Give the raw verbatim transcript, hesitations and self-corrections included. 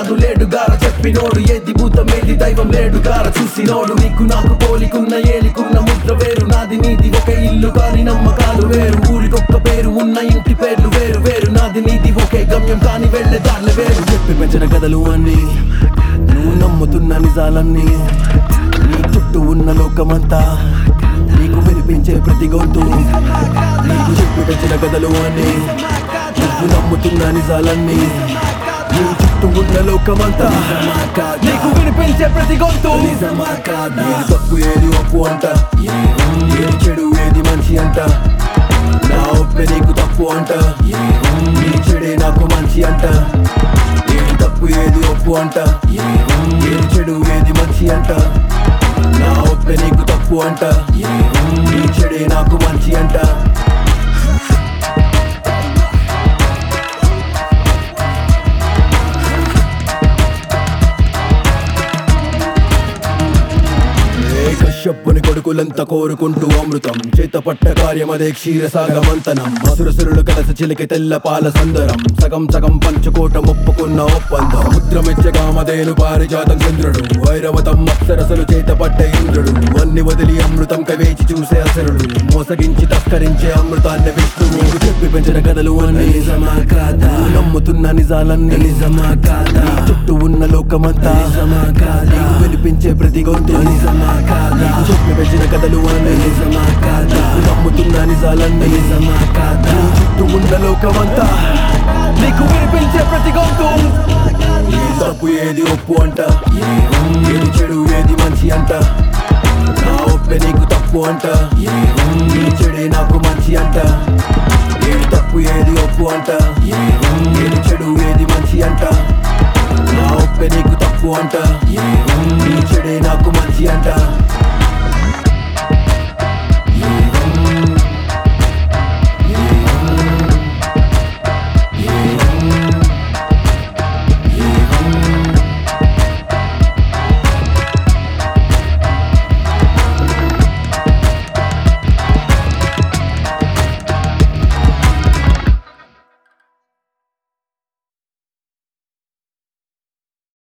కాదు లేడుగార చెప్పినోడు ఏది భూతం ఏది దైవం లేడుగార చూసినోడు నీకు నాకు పోలికున్న ఏలికున్న ముద్ర వేరు నాది నీది ఒక ఇల్లు కాని నమ్మకాలు వేరు ఊరికొక్క పేరు ఉన్న ఇంటి పేర్లు వేరు వేరు నాది నీది ఒకే గమ్యం కాని వెళ్ళే దారులు వేరు చెప్పి పెంచిన కథలు అన్ని నువ్వు నమ్ముతున్న నిజాలన్నీ నీ చుట్టూ ఉన్న లోకమంతా నీకు వినిపించే ప్రతి గొంతు నీకు చెప్పి పెంచిన కథలు అన్ని నువ్వు నమ్ముతున్న నిజాలన్నీ నీ చుట్టూ ఉన్న లోకమంతా నీకు వినిపించే ప్రతి గొంతు ఏది తప్పు ఏది ఒప్పు అంట ఏది చెడు ఏది మంచి అంట నా ఒప్పే నీకు తప్పు అంట నీ చెడే నాకు మంచి అంట ఏది తప్పు ఏది ఒప్పు అంట ఏది చెడు ఏది మంచి అంట నా ఒప్పే నీకు తప్పు అంట నీ చెడే నాకు మంచి అంట కశ్యపుని కొడుకులంతా కోరుకుంటూ అమృతం చేత పట్ట కార్యమదే క్షీరసాగమంతనం అసురసురులు కలస చిలికి తెల్ల పాల సందరం సగం సగం పంచుకోట ఒప్పుకున్న ఒప్పందం ముద్రమెచ్చగా మదేను పారిజాతం చంద్రుడు వైరవతం అప్సరసలు చేత పట్ట ఇంద్రుడు అన్ని వదిలి అమృతం కవేచి చూసే అసరుడు మోసగించి తస్కరించే అమృతాన్ని విష్ణువు చెప్పి పెంచిన కథలు అన్ని నిజమా కాదా నమ్ముతున్న నిజాలన్నీ నిజమా కాదా చుట్టూ ఉన్న లోకమంతా నిజమా కాదా వినిపించే ప్రతి గొంతు నిజమా కాదా చెప్పి పెంచిన కథలు అన్నీ నిజమా కాదా నమ్ముతున్న నిజాలన్నీ నిజమా కాదా చుట్టూ ఉన్న లోకమంతా నీకు వినిపించే ప్రతి గొంతు ఏది తప్పు ఏది ఒప్పు అంట ఏది చెడు ఏది మంచి అంట నా ఒప్పే నీకు తప్పు అంట నీ చెడే నాకు మంచి అంట ఏది తప్పు ఏది ఒప్పు అంట ఏది చెడు ఏది మంచి అంట నా ఒప్పే నీకు తప్పు అంట నీ చెడే నాకు మంచి అంట